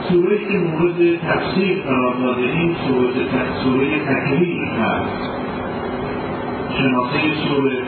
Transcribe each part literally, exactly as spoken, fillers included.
سوره که مورد تفسیر قرار داده این سوره تکویر هست. شناسه سوره،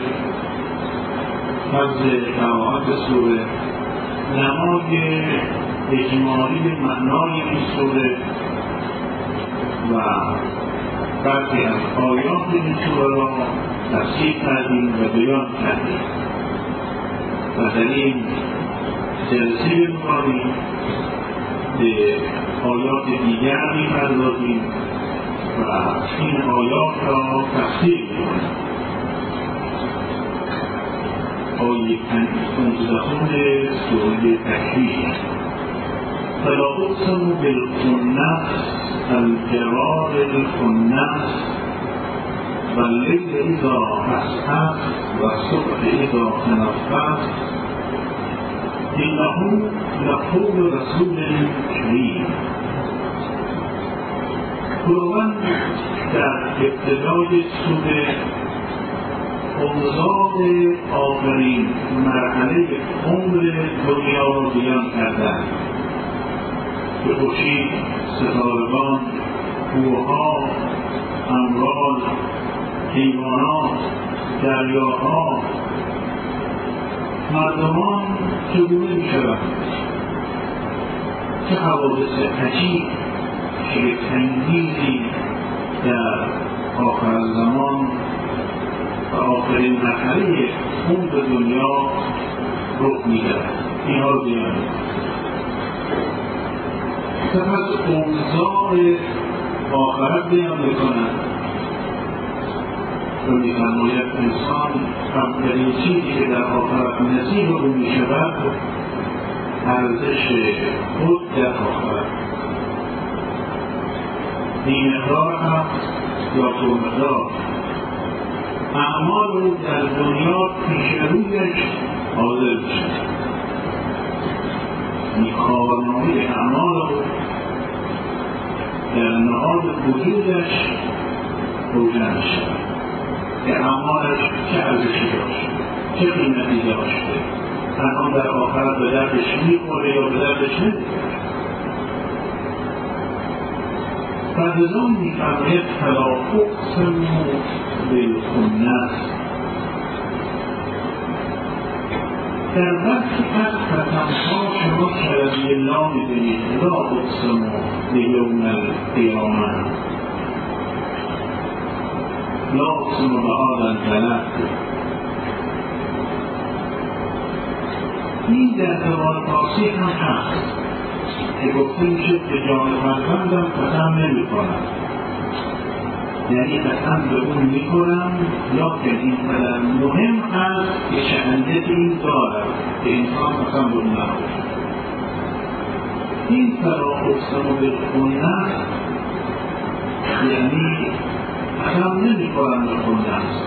فضل قرائت سوره، نمای اجمالی معنای این سوره و برخی از آیات این سوره را تفسیر کردیم و بیان کردیم و در این جلسه می‌کنیم به آیات دیگر می‌پردازیم و این آیات را تفسیر می‌کنیم. آیه پنجاه سوره تکویر: فلا اقسم بالخنس الجوار الخنس واللیل اذا عسعس والصبح اذا تنفس انه لقول رسول کریم. خداوند در ابتدای سوره اوضاع آخرین مرحله عمر دنیا را بیان کردند که خورشید، ستارگان، کوهها، اموال، حیوانات، دریاها، مردمان چگونه می‌شوند، چه حوادث عجیب شگفت‌انگیزی در آخر زمان و آخرین مرحله عمر دنیا رخ می‌دهد. اینها رو بیان سپس اوضاع آخرت بیان می‌کنند و می‌فرماید انسان اولین چیزی که در آخرت نصیب او می‌شود ارزش خود در آخرت، بی‌مقدار هست یا پرمقدار. اعمال او در دنیا پیش رویش حاضر می‌شود، این کارنامه اعمال او در نهاد وجودش روشن می‌شود که اعمالش چه ارزشی داشت، چه قیمتی داشته، الان در آخرت به دردش می‌خوره یا به دردش نمی‌خوره. بعد از آن می‌فرماید فلا اقسم بالخنس. در وقتی از قسم‌ها شما کلمه لا می‌بینید، لا اقسم بیوم القیامه، لا اقسم بهذا البلد. این در زبان فارسی هم هست که گفته میشه که جان فرزندم قسم نمی‌کنم، یعنی قسم به اون می‌کنم، یا که این قدر مهم هست که شأنیت این دارد که انسان قسم به اون نباشد. این فلا اقسم بالخنس یعنی قسم نمی‌کنم به خنس،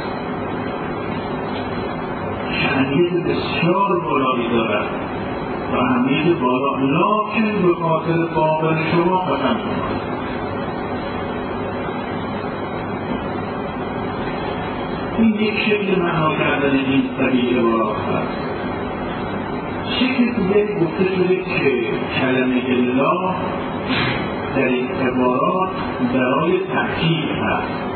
شأنیت بسیار بالایی دارد و اهمیت بالا، لکن به خاطر باور شما قسم کنم. این یک شکل معنا کردن این طبیعه عبارات هست. شکل دیگری گفته شده که کلمه لا در این عبارات برای تأکید هست،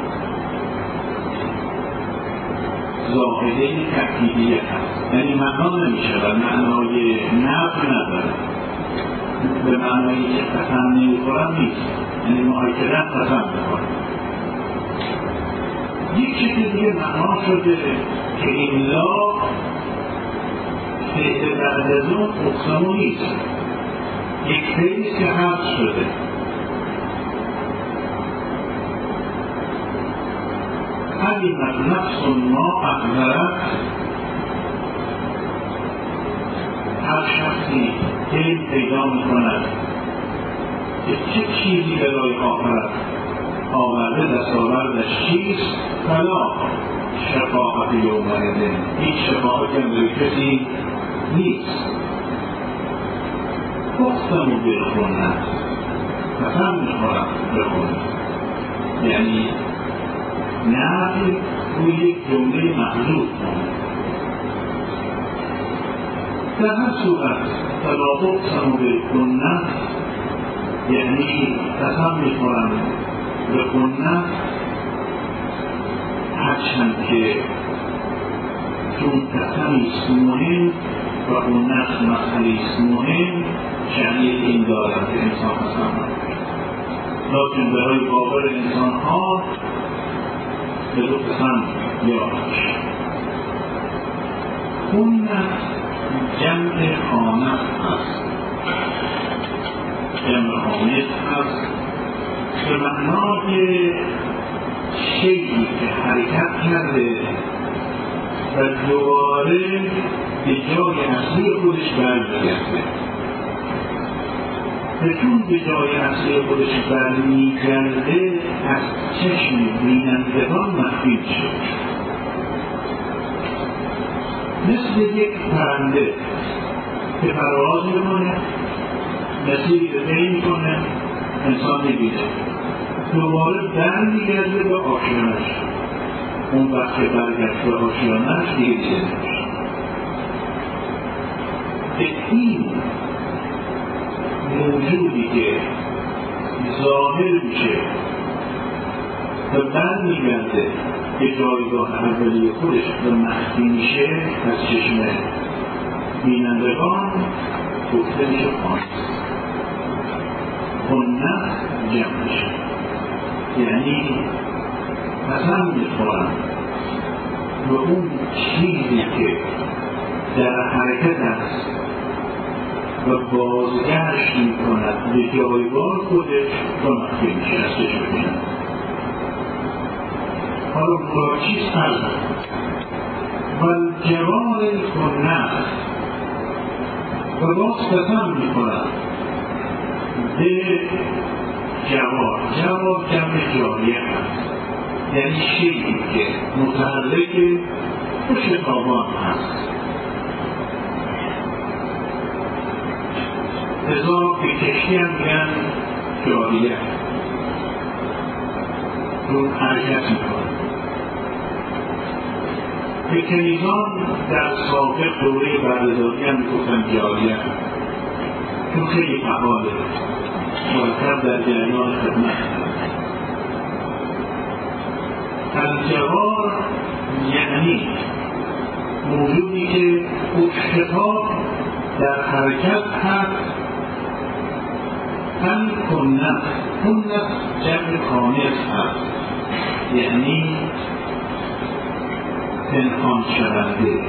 زاهده تأکیدیه هست، یعنی معنا نمیشه و معنای نفی نداره، به معنایی که قسم نمیخورم نیست، یعنی مؤکداً قسم میخورم. یک شکل دیگه معنا شده که این لا فعل بعد از اون اقسمو نیست، یک فعلی که حذف شده. علمت نفس ما احضرت، هر شخصی علم پیدا میکند که چه چیزی برای آخرت آورده، دستاوردش چیست. فلا شفاعت یومئذ، هیچ شفاعتی هم برای کسی نیست. اقسم بالخنس، قسم میخورم به خنس، یعنی نفی روی یک جمله محذوف کنه. در هر صورت فلا اقسم بالخنس یعنی قسم میخورم به خونت، هرچند که چون قسمیست مهم و خونت مسئله‌ایست مهم، شأنیت این دارد که انسان قسم نخورد. لیکن برای باور انسان ها به دو قسم یادش. خونت جمع خانت است، جمع خانت است به معنای شیئی که حرکت کرده و دوباره به جای اصلی خودش برمیگرده. و چون به جای اصلی خودش برمیگرده از چشم بینندگان مخفی میشه، مثل یک پرنده که پرواز میکنه، مسیری رو طی میکنه، انسان میبینه، دوباره برمیگرده به آشیانش. اون وقت که برگشت به آشیانش دیگه دیگه نمیشه. به این موجودی که ظاهر میشه و برمیگرده به جایگاه اولیه خودش و مخفی میشه از چشم بینندگان، گفته میشه خانت. خانت جمع میشه، یعنی قسم میخورم به اون چیزی که در حرکت است و بازگشت میکند به جایگاه خودش و مخفی میشه از چشم بینندگان. حالا مراد چیست فرض و الجوار الخنس، و باز قسم میخورم به جوار. جوار جمع جاریه هست، یعنی شیئی که متحرک و شتابان هست. ازا به کشتی هم میگن جاریه، چون حرکت میکنه. به کنیزان در سابق دوره بردهداری هم میگفتن جاریه، چون خیلی فعاله، مرتب در جریان خدمت. الجوار یعنی موجودی که اشتتاب در حرکت هست. هم کنت، کنت جمع خانت هست، یعنی پنهان شونده.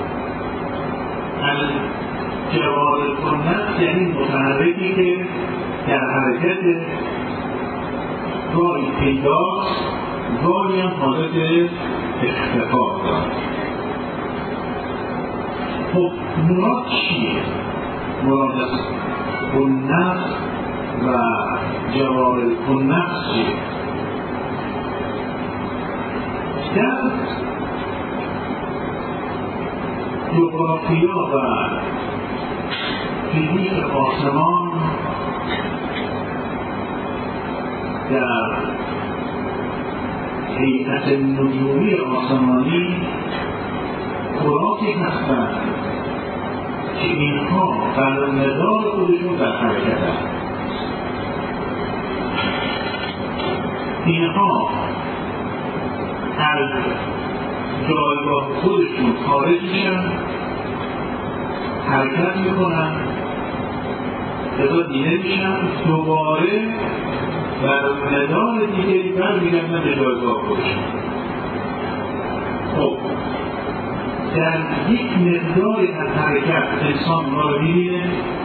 الجوار کنت یعنی متحرکی که در حرکت گاهی پیداست، گاهی هم حالت اختفا دارد. خب مراد چیه؟ مراد از کنت و جوار کنت چیه؟ در جغرافیا و فیزیک آسمان، در هیئت نجومی آسمانی کراتی هستند که اینها بر مدار خودشون در حرکت هستند. اینها از جایگاه خودشون خارج میشن، حرکت میکنن، ازا دیده میشن، دوباره بر مدار دیگری برمیگردن به جایگاه خودشون. خب در یک مقداری از حرکت انسان اونها رو میبینه،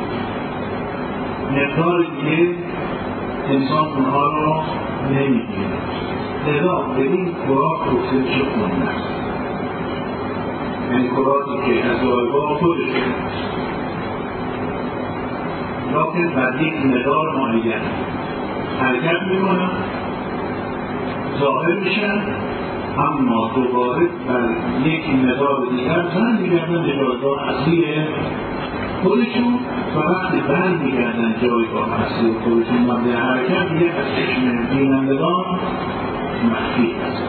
مقدار دیگه انسان اونها رو نمیبینه. لذا به این کراک گفته میشه خنس، یعنی کراکی که از جایگاه خودشون لیکن بر یک مقدار معین حرکت میکنن، ظاهر میشن، اما دوباره بر یک مقدار دیگر برمیگردن به جایگاه اصلی خودشون و وقتی برمیگردن جایگاه اصلی خودشون مبدأ حرکت دیگه از چشم بینندگان مخفی هست.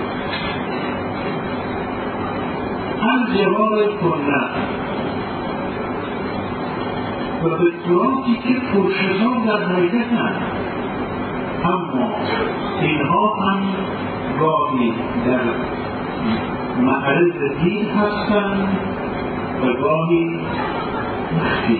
الجوار کنت و به صورتی که پرشتاب در حقیقت هست. اما اینها هم گاهی در معرض دین هستند و گاهی مخفی.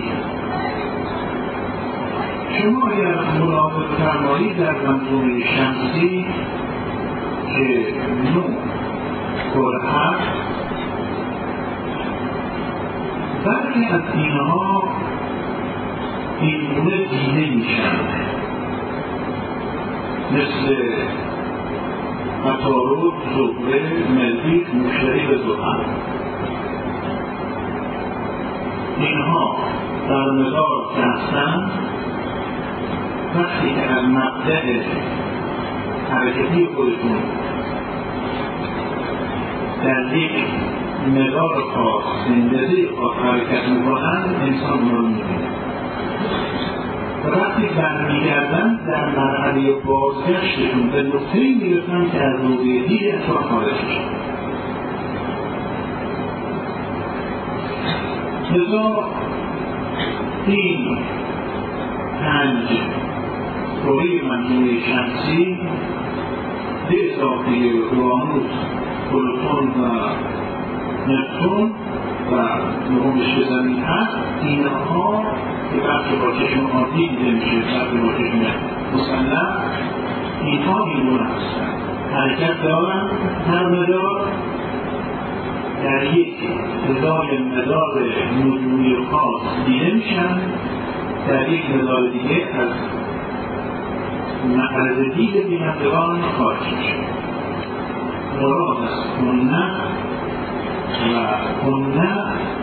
شما اگر ملاحظه فرمایید در منظومه شمسی که نو پر هست، برخی از اینها اینگونه دیده میشن، مثل عطارد، زهره، مریخ، مشتری و زحل. اینها در مدار که هستند، وقتی که از مبدأ حرکتی خودتون در یک مدار خاص، اندازه خاص حرکت میکنند، انسان رو میبینه و وقتی برمیگردن در مرحله بازگشتشون به نقطه‌ای میرسن که از روی دید انسان خارج شد. لذا این پنج روی منظومه شمسی به اضافه اورانوس، پلوتون و نپتون و نهمش که زمین هست، اینها که وقتی با چشم عادی دیده میشه، وقتی با چشم مسلح، اینها اینون هستند. حرکت دارن هر مدار در یک ازای مدار نجومی خاص دیده میشن، در یک مدار دیگه از معرض دید بینندگان خارج میشه. مراد از کنه و کنه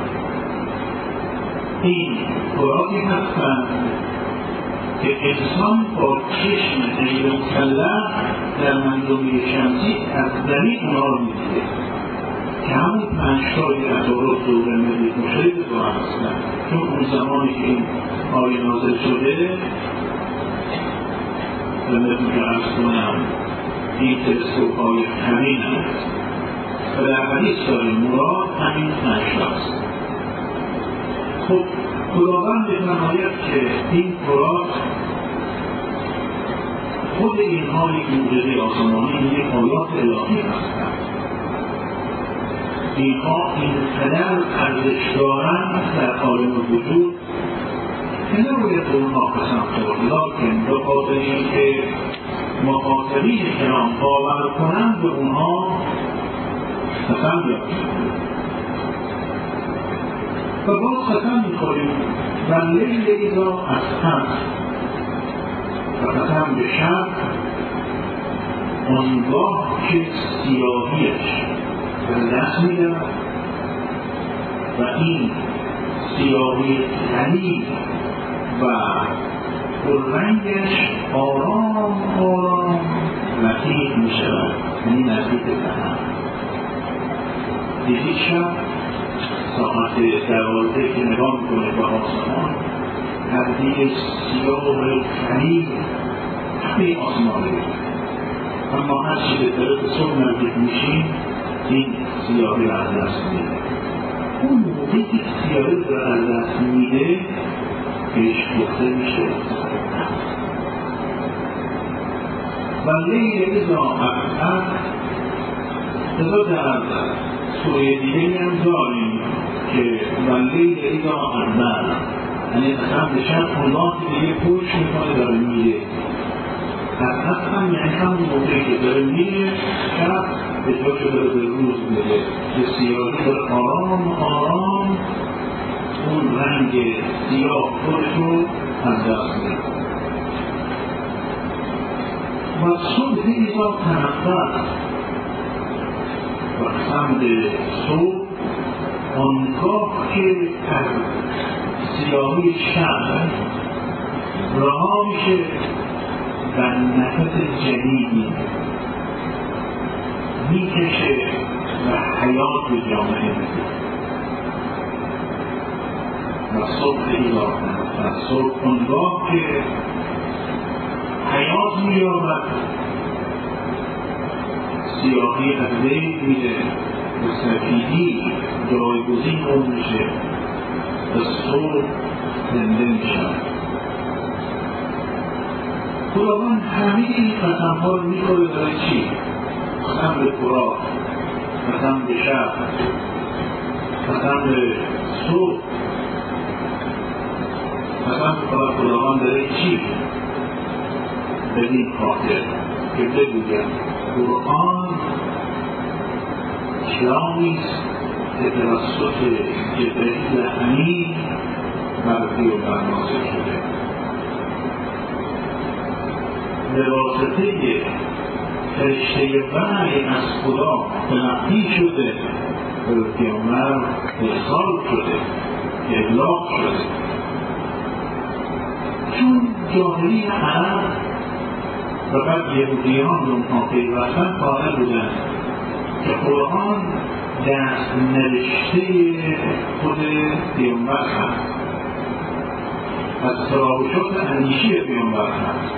این قرآنی هستند که انسان با چشم غیر مسلح در منظومه شمسی از زمین اونها رو میدیده که همون پنجتایی عطارد، زهره، مریخ، مشتری به دو هستند. چون اون زمانی که این آیه نازل شده زمینتون که عرض کنم این تلسکوپ های همین هست و در حدیث داریم مراد همین پنجتاست. خب خداوند بفرماید که این قرآن خود اینها یک معجزه آسمانی، یک آیات الهی هستند. اینها اینقدر ارزش دارند در عالم وجود که نباید اونها قسم خورد، لکن به خاطر اینکه مخاطبین کرام باور کنند به اونها قسم بیارند. و باز قسم میخوریم و لیل اذا اسحر و قسم به شب آنگاه که سیاهیش به دست میدهد و این سیاهی غلیظ و پررنگش آرام آرام رقیق میشود، یعنی نزدیک دهد. دیدید شب ساعت دوازده که نگاه میکنه به آسمان، پرده سیاه غلیظ همه آسمان رو، اما هر چی به طرف صبح نزدیک میشیم این سیاهی رو از دست میده. اون موقعی که سیاهی رو از دست میده بهش گفته میشه و لیل اذا اسحر. لذا در سوره دیگه هم داریم که و لیل اذا ادبر، یعنی قسم به شب اونها که دیگه پوش میکنه داره میره. اسحر هم یعنی هم موقعی که داره میره، شب به جا که داره به روز میره، به سیاهی داره آرام آرام اون رنگ سیاه خودش رو از دست میده. و صبح اذا تنفر و قسم به صبح آنگاه که از سیاهی شب رها میشه و نفس جدیدی میکشه و حیات به جامعه میده. و صبح اذا تنفر، صبح آنگاه که حیات مییابد، سیاهی از بین میره و سفیدی جایگزین اون میشه و صبح زنده می شود. خداوند همه این قسمها رو می کنه برای چی؟ قسم به خوراک، قسم به شب، قسم به صبح، قسم به خداوند برای چی؟ به این خاطر که بگویم قرآن کلامی است که توسط جبرئیل امین بر پیامبر نازل شده، به واسطه فرشته وحی از خدا تلقی شده، به پیامبر ارسال شده، ابلاغ شده. چون جاهلی عرب و بعد یهودیان رو اونها پیوستن قائل بودن که قرآن دست نوشته خود پیامبر هست، از تراوشات اندیشی پیامبر هست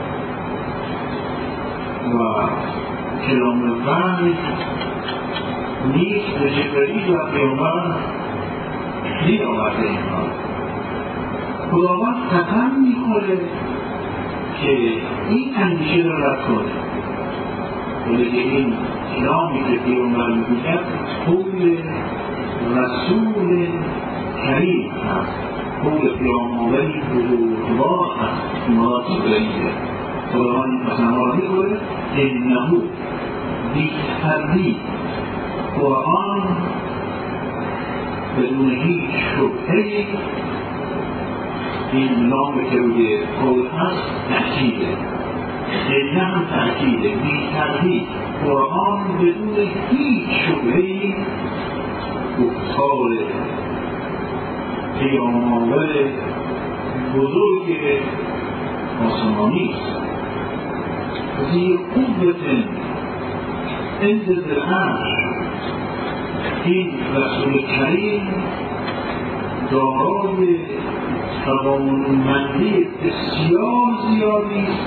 و کلام وحی نیست به جبرئیل و پیامبر دید آورده اینها. خداوند قسم میخوره که این اندیشه را رد کنه، ولی که این کلامی که پیامبر میگوید قول رسول کریم هست، قول پیامبری بزرگوار هست، مراتب رئیسه. خداوند قسمها را میخوره انه بی‌تردید قرآن بدون هیچ شبهه‌ای، این نام که روی قول هست تأکیده، این هم تأکیده، بی تردید قرآن بدون هیچ شبهه‌ای گفتار پیام‌آور بزرگ آسمانی است. ذی قوة عند ذی العرش، این رسول کریم دارای توانمندی بسیار زیادی است،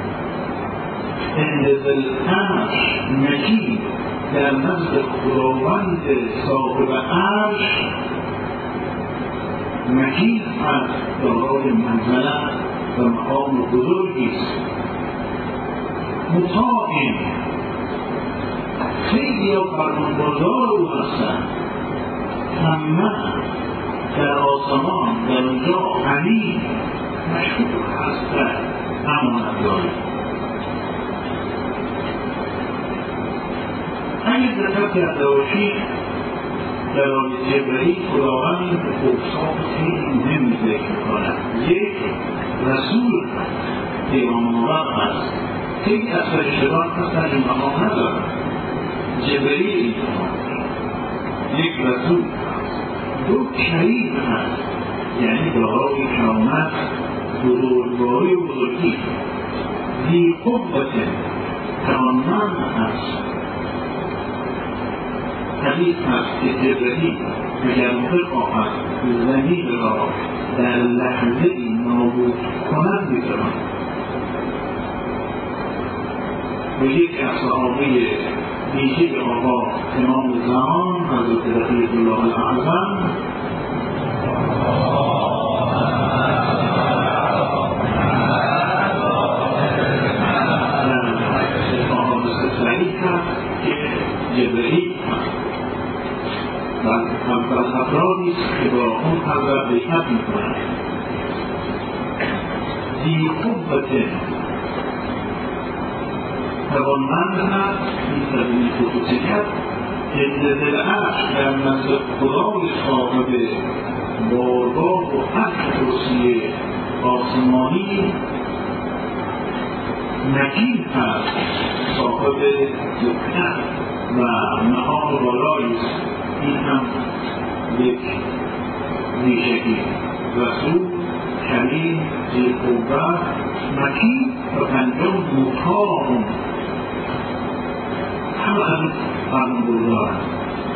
عند ذی العرش مکین، در نزد خداوند صاحب عرش مکین است، دارای منزلت و مقام بزرگی است. مطاع، خیلی ها فرمانبردار او هستند، همه در آسمان در اونجا امین مشهور هستند، امانت داری. اگر دقت کرده باشید در آیه جبرئیل خداوند اوصاف خیلی مهمی ذکر می‌کند. یک رسول پیام‌آور هست، خیلی از فرشتگان هستن این مقام ندارن، جبرئیل یک رسول هست. دو کریم هست، یعنی دارای کرامت، بزرگواری و بزرگی. ذی قوة توانمند هست. حدیث هست که جبرئیل اگر بخواهد زمین را در لحظه ای نابود کند می‌تواند. و یک از صحابه ویژه آقا امام زمان حضرت رسول الله الاعظم در احادیث صحیح هست که جبرئیل هست و از افرادی است که با اون حضرت بیعت می‌کنند. ذی قوة توانمند هست، این سبیل خصوصیت عند ذی العرش، در نزد خدای صاحب بارگاه و هر کرسی آسمانی مکین هست، صاحب مکن و مقام بالایی است. این هم یک ویژگی رسول کریم ذی قوة مکین و پنجم مطاع، همه از فرمانبردار هست،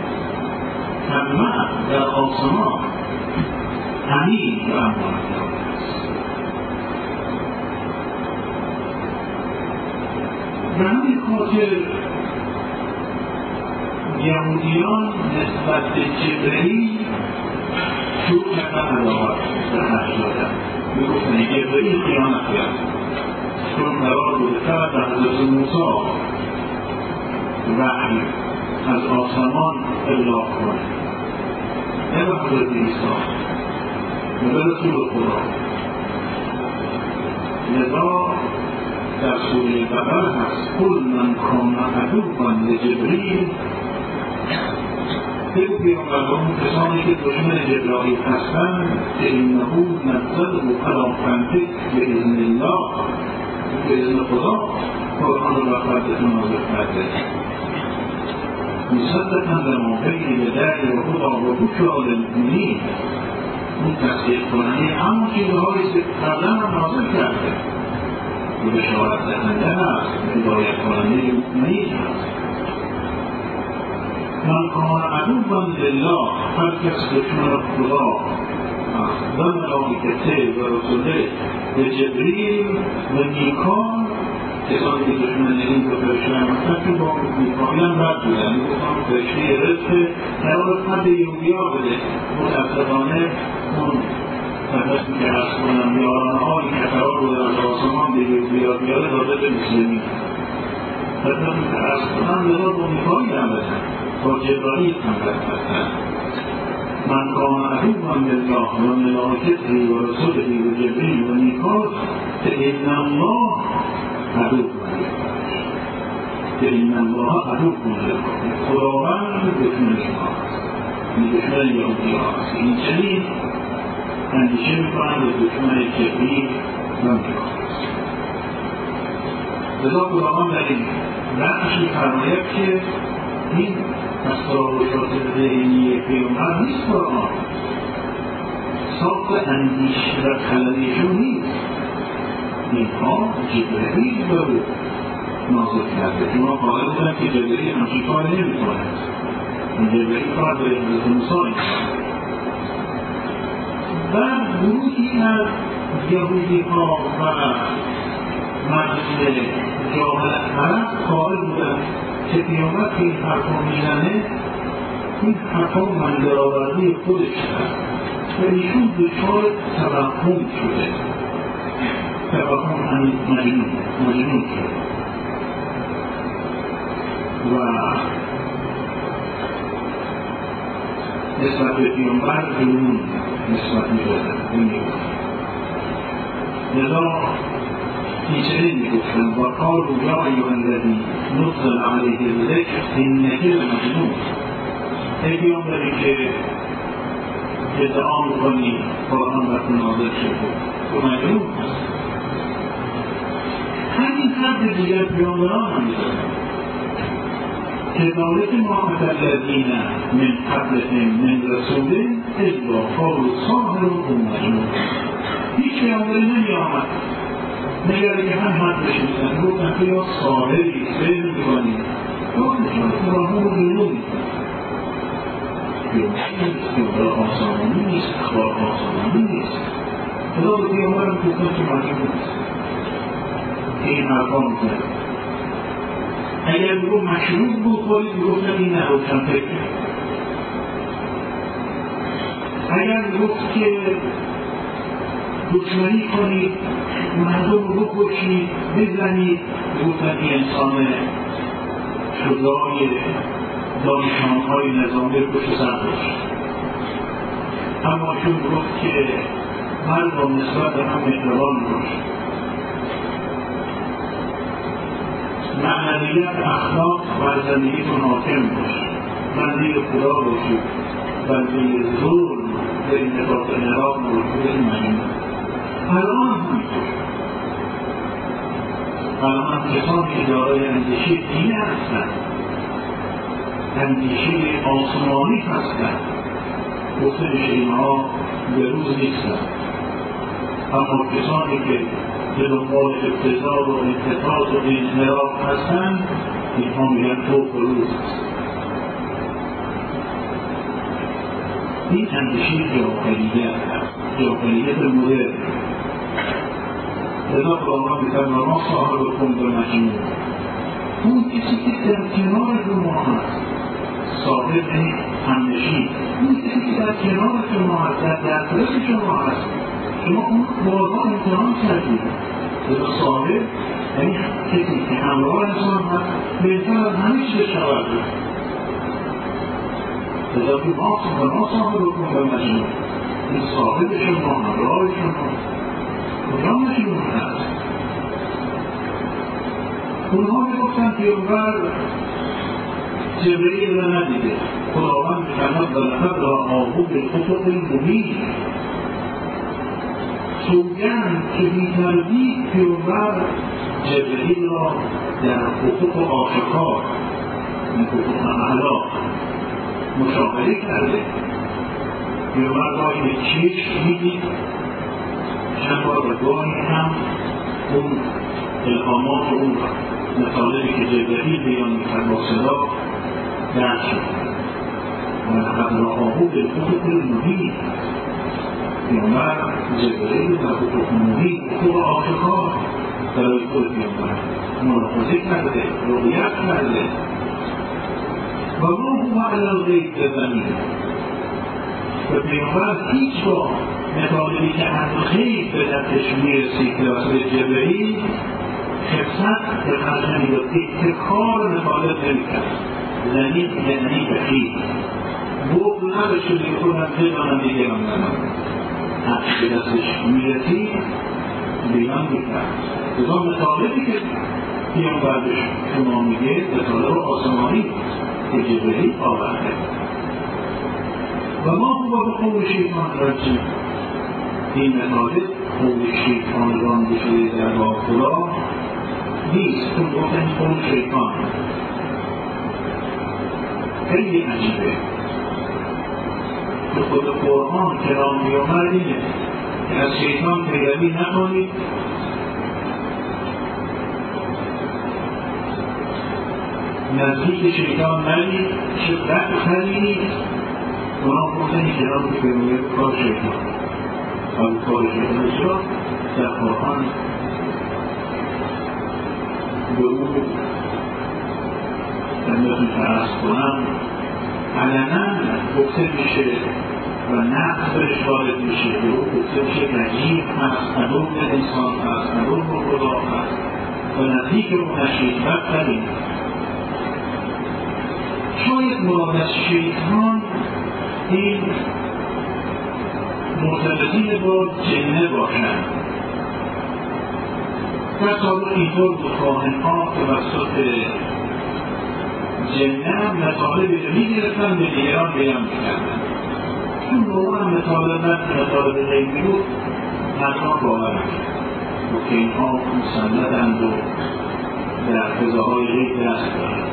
همه در آسمان امین و امانتدار است. به همین خاطر یهودیان نسبت به جبرئیل شروع کردن عداوت به حج دادن، میگفتن جبرئیل خیانت کرد چون قرار بوده فقط به حضرت موسی وحی از آسمان ابلاغ کنه، نه به حضرت عیسی، نه به رسول خدا. لذا در سوره بقره هست قل من کان عدوا لجبریل، بگو پیامبران کسانی که دشمن جبرائیل هستند که انه نزله علی قلبک باذن الله، به اذن خدا قرآن را بر قلبت نازل کرده، مصدقا لما بین یدیه و هدی و بشری للمؤمنین، اون تصدیق کننده همون چیزهایی که قبلا هم نازل کرده و بشارت دهنده هست، هدایت کننده مؤمنین هست. من کان عدوا لله، هر کس دشمن خدا و ملائکته و رسوله و جبریل و میکائیل، کسانی که دشمن این دو فرشته هستند که با میکائیل هم بد بودن، میگفتن فرشته رزق قرار حد یهودیا بده. متاسفانه اون تفسیری که عرض کنم یارانه‌هایی که قرار بوده از آسمان به یهودیا بیاره داده به مسلمین. تفسیری که عرض کنم لذا با میکائیل هم بزن، با جبرائیل هم بزن. من کان عدوا لله و ملائکته و رسوله و جبریل و میکائیل فإن الله عدو للکافرین، فإن الله عدو للکافرین، خداوند دشمن شماست، دشمن یهودی‌هاست. این چنین اندیشه میکنند به دشمن جبریل و میکائیل. لذا خداوند در این بخشی فرماید که این تساوشات ذهنی پیامبر نیست، قرآن ساخت اندیشه و خلقیشون نیست، اینها جبرئیل داره نازل کرده که ما قائل بودن که جبرئیل همچین کار نمی‌کنه. این جبرئیل کار به حضرت موسی و گروهی از یهودی‌ها و مجلس جاهل عرب قائل بودن که پیامبر که این حرفا میزنه این حرفا منگرآوردی خودش هست و ایشون دچار توهم شده، توهم همین مجنون مجنون شده و نسبت به پیامبر جنون نسبت میدادن. لذا این میگفتن و قالوا یا ایها الذی نزل علیه الذکر انک لمجنون، ای پیامبری که ادعا میکنی قرآن بر تو نازل شده تو مجنون هست. همین حرف دیگر پیامبران هم میزدن که ذلک ما اتى الذین من قبلهم من رسول الا قالوا ساحر او مجنون. هیچ پیامبری نمیآمد نگره که هم حد بشیدن گفتن که یا ساحری سیر میکنی یا نشان قرآن رو جنون میکنی، یا آسمانی نیست، اخبار آسمانی نیست. خدا به پیامبر هم گفتن که مجنون نیست که این حرفا میکنه. اگر بگو مشروب بود خواهید بگفتن این نروشن فکر، اگر بگفت که دشمنی کنید مردم رو بکشید بزنید بگفتن این انسان شجاعی دانشمندهای نظامی پشت سر داشت. اما چون گفت که مردم نسبت به هم مهربان باشد، معنویت اخلاق بر زندگیتون حاکم باشه، بنده خدا باشید، بنده ظلم به انتقاط نرام باشید، این معنی الان همینطور. الان کسانی که دارای اندیشه دینی هستند، اندیشه آسمانی هستند، گفته بشه اینها به روز نیستند. اما کسانی که به دنبال ابتذال و انتقاض و انحراف هستند اینها میگن توق و روز هست. این اندیشه جاهلیت هست، جاهلیت مدرن. لذا خداوند می‌فرماید ما صاحبکم بمجنون، اون کسی که در کنار ما هست، صاحب همنشین این کسی که در کنار شما هست، در دسترس شما هست، شما اون بارها امتحان کردید. به صاحب یعنی کسی که همراه انسان هست بهتر از همه چیز شود اضافی ما ما صاحب رو کن به مجنون این صاحب شما همراه شما کجا مجنون هست. اونها میگفتن پیغمبر جبرئیل را ندیده، خداوند می‌فرماد ولقد رآه بالافق المبین، سوگند که بی‌تردید پیغمبر جبرئیل را در افق آشکار این افق اعلی مشاهده کرده. پیغمبر گاهی به چشم میدید، چند بار و گاهی هم اون الهامات و اون مطالبی که جبرئیل بیان میکرد با صدا درد شد. ولقد رآه بالافق المبین، پیغمبر جبرئیل در افق مبین افق آشکار برای خود پیغمبر ملاحظه کرده، رؤیت کرده. و ما هو علی الغیب بضنین، و پیغمبر هیچگاه مطالبی که از غیب به دستش میرسید توسط جبرئیل خفت به خرج نمیداد، اتکار مطالب نمیکرد. زنین یعنی بخیل بغض نداشته دیگه خودم بدانم دیگران ندانم، هرچی به دستش میرسید بیان میکرد. ازا مطالبی که پیغمبر به شما میگه مطالب آسمانی که جبرئیل آورده. و ما هو بقول شیطان رجیم، این مطالب قول شیطان رانده شده در با خدا نیست، چون گفتن قول شیطان خیلی عجیبه. به خود قرآن کلام میامد اینه که از شیطان پیروی نکنید، نزدیک شیطان نرید، شدت خرید. اونا گفتن این کلام که بگوید کار شیطان و کار شیطان شد در قرآن به او دمتون ترس کنم علنا گفته میشه و نقص برش وارد میشه، به او گفته میشه رجیم هست، عدو انسان هست، عدو خدا هست و نزدیک او نشید. بدترین شاید مراد از شیطان این مرتبطین با جنه باشند. در سابق اینطور بود، کاهن‌ها توسط جنه مطالبی رو میگرفتن به دیگران بیان میکردن. چون نوعا مطالب مطالب غیبی بود مردم باور میکرد و که اینها مسندند و در فضاهای غیب دست دارند.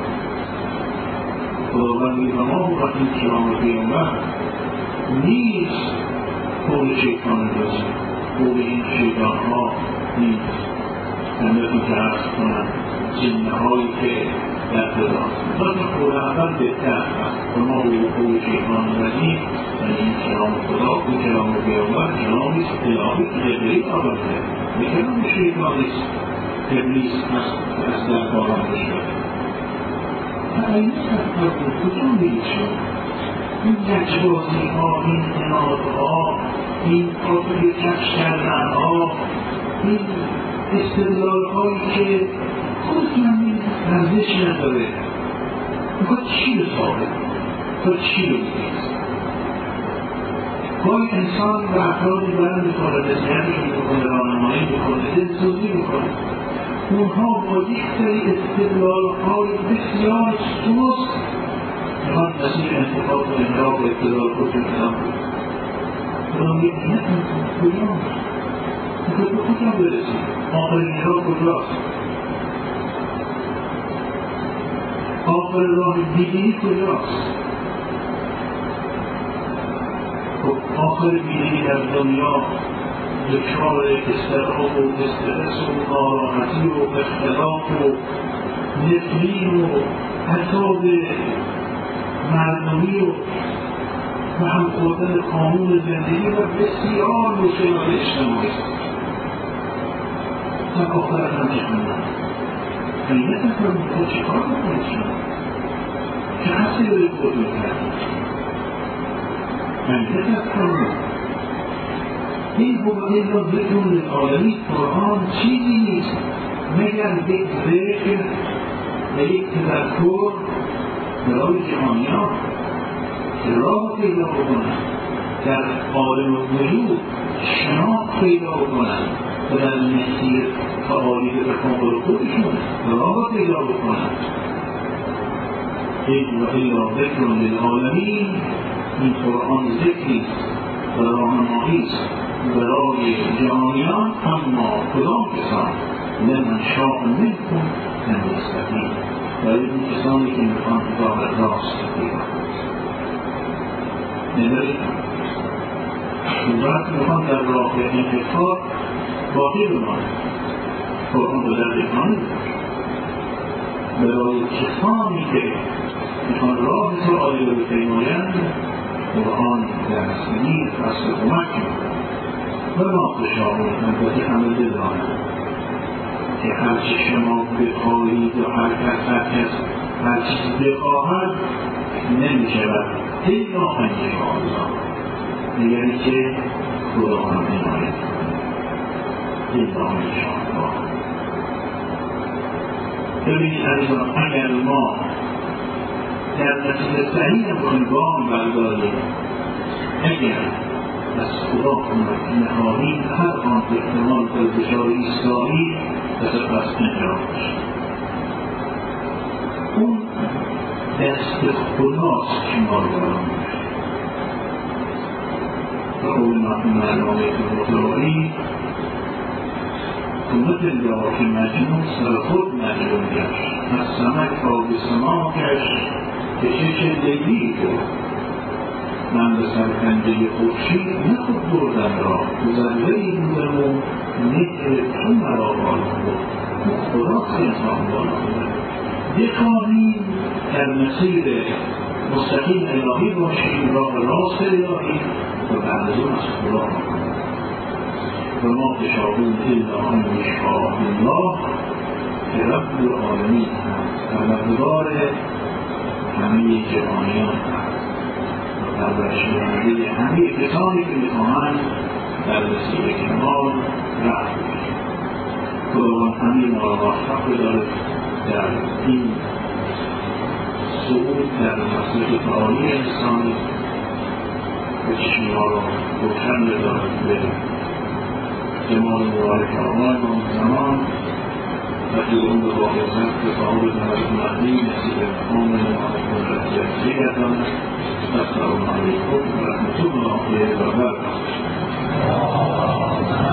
خداوند میگه ما و این کلام پیغمبر نیست قول شیطان رجیم، قول این شیطان ها نیست. نمیتون که عرض کنم جنه هایی که در فضاست لیکن قول اول بهتر است. و ما و قول شیطان رجیم یعنی این کلام خدا و کلام پیغمبر کلامی است الهی که جبرئیل آورده، به کلام شیطان نیست. ابلیس از در باران بشده این سفر کجا میرید شد؟ این لجبازی ها، این اناد ها، این آتوی کفش کردن ها، این استدلال هایی که خودتون هم این رنزش نداره. میخواد چی رو ثابت؟ میخواد چی رو بگید؟ گاهی انسان و افرادی برند میکنه، بسیارشون میکنه، راهنمایی میکنه، دلسوزی میکنه. اونها با یک سری استدلال‌های بسیار سست میخوان مسیر انتخاب و انجاب و استدلال خودشون بدن. اونا میگه نه انسان کجاست؟ میخواد به کجا برسید؟ آخرین راه کجاست؟ آخر راه دیگری کجاست؟ آخر دیگری در دنیا دچار استراب و استرس و ناراحتی و اختلاف و نفرین و حساب مردمی و و هم خوردن قانون زندگی و بسیار مشکلات اجتماعی تا آخرت هم جهنم. قیمت هم خود چه کار بکنید شما؟ چه حسی روی خود میکردید؟ من تذکرون این بودی را ذکر للعالمین قرآن چیزی نیست مگر یک ذکر و یک تذکر برای جهانیان که راه پیدا بکنند در عالم وجود شناخت پیدا بکنند و در مسیر تعالی به تکامل خودشون راه پیدا بکنند. این و الا ذکر للعالمین، این قرآن ذکری و راهنمایی است برای جهانیان، اما کدام کسان؟ لمن شاء منکم ان یستقیم، برای اون کسانی که میخوان کتاب راست پیدا نمیدارید اون وقت میخوان در راه انتخاب باقی بمانند. قرآن رو در ذکرانی برای کسانی که میخوان راه تعالی رو بپیمایند، قرآن در سنین فصل کمک و ما تشاءون البته همه دلانند که هرچی شما بخواهید و هر کس هر کس هر چیز بخواهد نمیشود الا ان یشاء الله، یعنی که خدا هم عنایت الا ان یشاء الله. ببینید عزیزان، اگر ما در مسیر صحیح نکنیم گام برداریم، اگر از خدا کمک نخواهیم هر آن احتمال به دچار ایستایی و سپس انجام بشیم. اون دست خداست که ما رو برام میشه و اون مفهوم علامه مطلعی مثل یا که مجنون سر خود مجنون گشت، از سمک تا به سماکش که چه لیلی بود. من به سرکنده خورشید نه خود بردم را، ذره‌ای بودم و مهر تو مرا بالا بود. خداست انسان بالا بود. بخواهیم در مسیر مستقیم الهی باشیم، راه راست الهی و بعد از اون از خدا بکنیم. و ما تشاءون الا ان یشاء الله که رب العالمین هست، پروردگار همه جهانیان هست و پرورش‌دهنده همه کسانی که میخواهند در مسیر کمال رفت باشند. خداوند همه ما را موفق بدارد در این صعود در مسیر تعالی انسانی و چشم ما را روشن بدارد به جمال مبارک آمد و زمان و جرون به واقعیت به صاحب نمت مهدی نصیب مقام مبارک و رجیت گردن. السلام علیکم و رحمت الله و برکاته.